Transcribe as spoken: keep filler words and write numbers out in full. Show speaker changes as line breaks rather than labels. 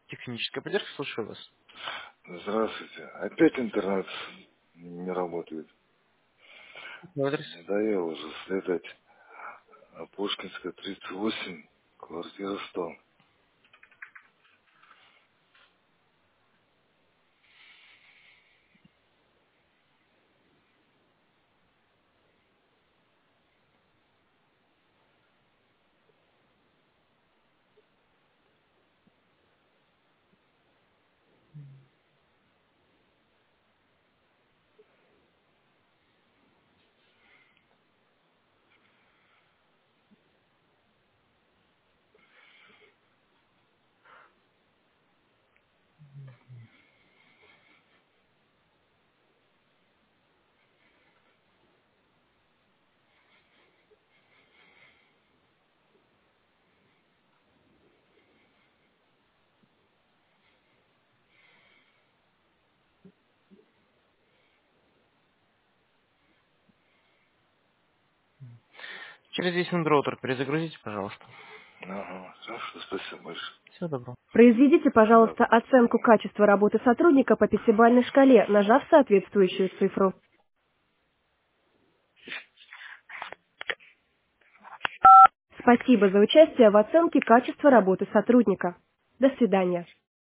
Техническая поддержка, слушаю вас.
Здравствуйте. Опять интернет не работает.
Какой адрес?
Надоело уже следать. А Пушкинская, тридцать восемь, квартира сто.
Через десять минут роутер перезагрузите, пожалуйста.
Ага, хорошо, спасибо большое.
Всего доброго.
Произведите,
Да,
пожалуйста, оценку качества работы сотрудника по пятибалльной шкале, нажав соответствующую цифру. Спасибо за участие в оценке качества работы сотрудника. До свидания.